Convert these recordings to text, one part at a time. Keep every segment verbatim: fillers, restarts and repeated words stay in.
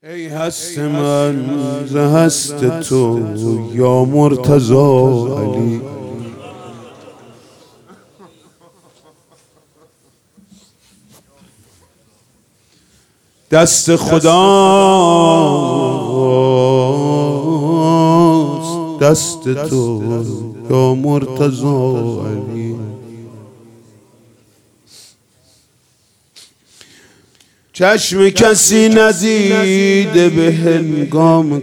ای هست من ز هست تو یا مرتضی علی، دست خداست دست تو یا مرتضی علی. چشم کسی ندیده به هنگام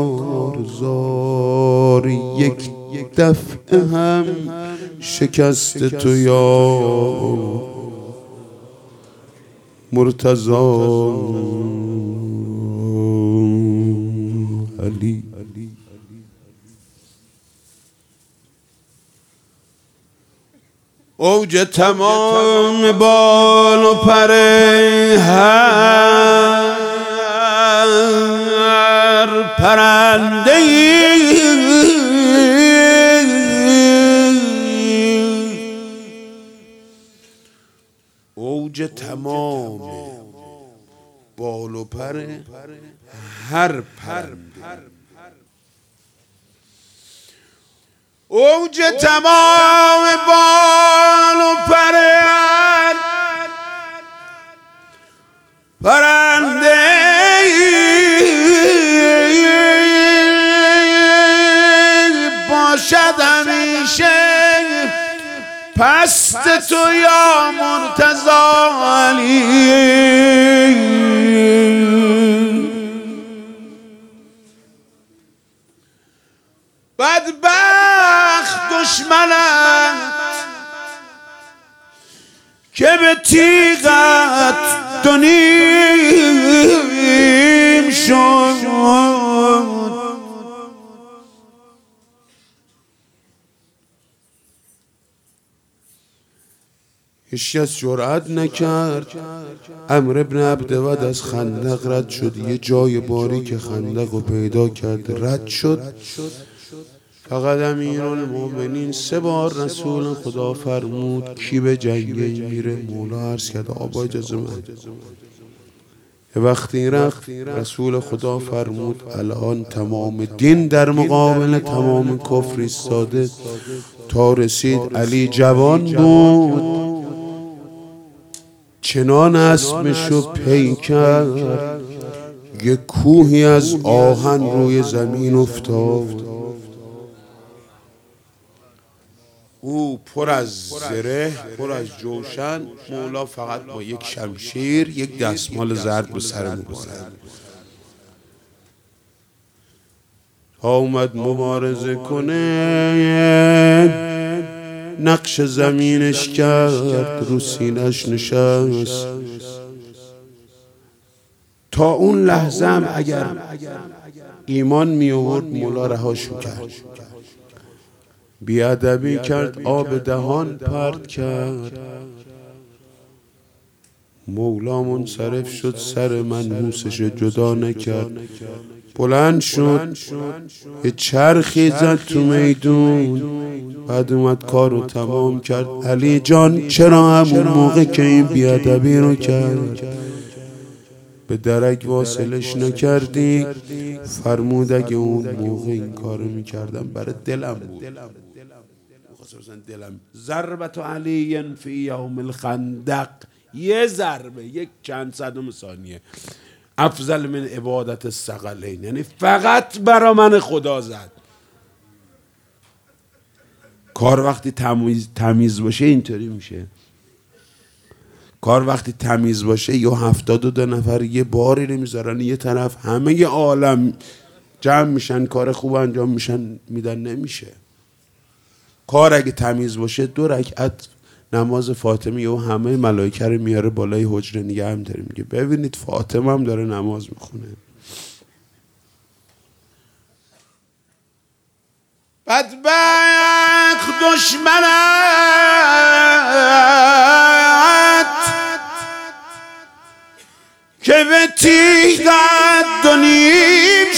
کارزار، یک دفعه هم شکست تو یا مرتضی علی. اوج تمام بال و پر هر پرنده‌ای، اوج تمام بال و پر هر پرنده، اوج تمام بال و پر هر پرنده باشد همیشه پست تو یا مرتضی علی. بدبخت دشمنت که به تیغت دو نیم شد، هیچکس جرأت نکرد. عمرو بن عبدود از خندق رد شد، یه جای باریک خندق رو پیدا کرد، رد شد. فقط امیرالمومنین سه بار رسول خدا فرمود کی به جنگه میره؟ مولا عرض کرد آبا اجازه من. یه وقتی رفت رسول خدا فرمود الان تمام دین در مقابل تمام کفر ایستاده. تا رسید علی جوان بود، چنان اسبشو پی کرد یه کوهی از آهن روی زمین افتاد. او پر از زره، پر از جوشن. مولا فقط با یک شمشیر یک دستمال زرد به سر می‌گذارد. تا اومد مبارزه کنه نقش زمینش کرد، رو سینش نشست. تا اون لحظه هم اگر ایمان می آورد مولا رهاش میکرد. بیادبی کرد، آب دهان پرت کرد. مولا منصرف شد، سر منحوسش جدا نکرد، بلند شد یه چرخی زد تو میدون. بعد اومد کار رو تمام کرد. علی جان چرا همون موقع که این بیادبی رو کرد به درک واصلش نکردی؟ فرمود اگه اون موقع این کارو میکردم برای دلم بود. دلم ضربت علی فی یوم الخندق، یه ضربه یک چند صدم ثانیه افضل من عبادت الثقلین، یعنی فقط برا من خدا زد. کار وقتی تمیز, تمیز باشه اینطوری میشه. کار وقتی تمیز باشه یا هفتاد و دو نفر یه باری نمیذارن یه طرف، همه ی عالم جمع میشن کار خوب انجام میشن میدن، نمیشه. کار اگه تمیز باشه دو رکعت نماز فاطمه و همه ملائکه رو میاره بالای حجره نگه هم داره، میگه ببینید فاطمه هم داره نماز میخونه. بدبخت دشمنت که به تیغت دو نیم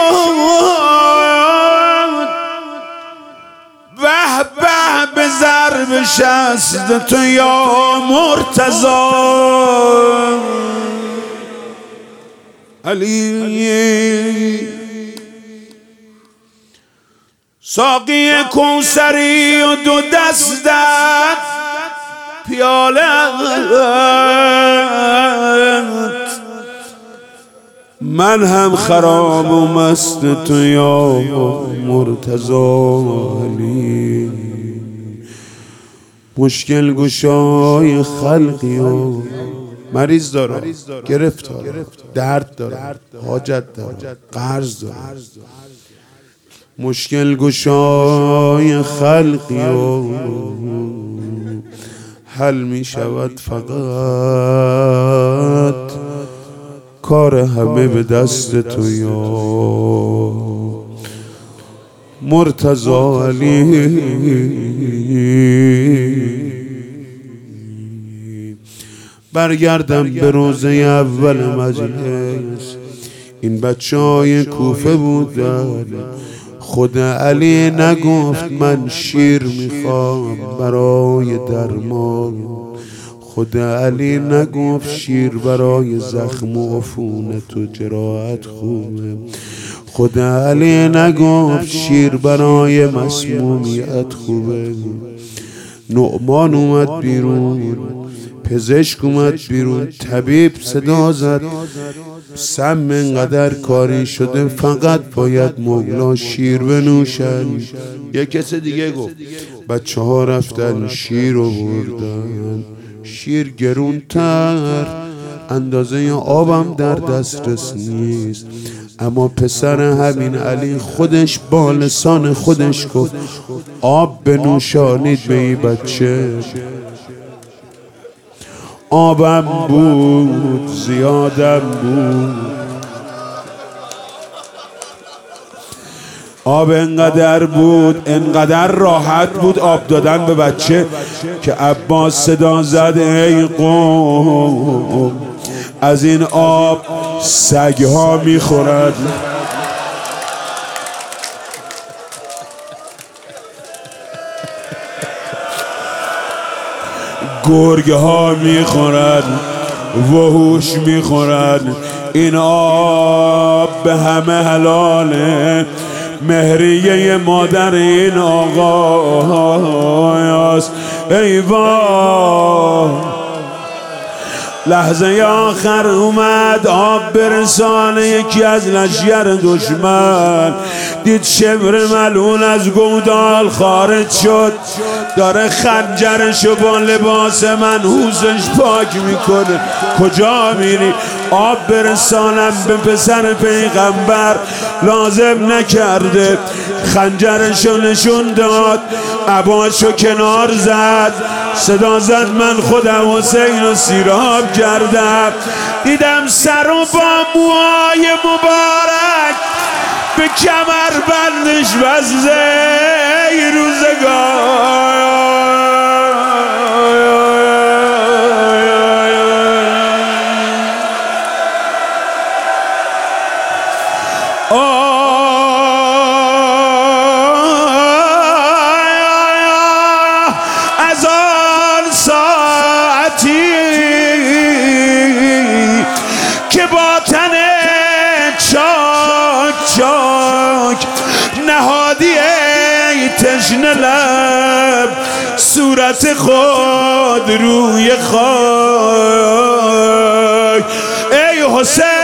شد، به به به ضرب شست تو یا مرتضی. علی ساقی کوثری و دو دستت پیالت من هم خراب و مست تو یا مرتضی علی مشکل گشای خلقی و مریض دارم گرفتار درد دارم حاجت دارم قرض دارم مشکل گشای خلقی و حل می شود فقط کار همه به دست تو یا مرتضی علی برگردم به روزه اول مجلس این بچه های کوفه بودن خود علی نگفت من شیر میخوام برای درمان خود علی نگفت شیر برای زخم و عفونت و جراحت خوبه خود علی نگفت شیر برای مسمومیت خوبه نعمان اومد بیرون پزشک اومد بیرون طبیب صدا زد سم انقدر کاری شده فقط باید مغلا شیر بنوشن یه کس دیگه گفت بچه ها رفتن شیر رو بردن شیر گرونتر اندازه آبم در دسترس نیست اما پسر همین علی خودش با لسان خودش گفت آب بنوشانید به این بچه آبم بود زیادم بود آب انقدر بود انقدر راحت بود آب دادن به بچه که عباس صدا زد ای قوم از این آب سگها میخورد گرگه ها میخورن وحوش میخورن این آب به همه حلاله مهریه مادر این آقاست ای وای لحظه آخر اومد آب برسانه یکی از لشگر دشمن دید شبر ملعون از گودال خارج شد داره خنجرشو با لباس منحوسش پاک میکنه کجا میری آب برسانم به پسر پیغمبر لازم نکرده خنجرشو نشون داد عباشو کنار زد صدا زد من خودم حسین رو سیراب کردم دیدم سر و با موهای مبارک به کمر بندش بسته ای روزگار از آن ساعتی که با تن چاک چاک نهادی ای تشنه لب صورت خود روی خاک ای حسین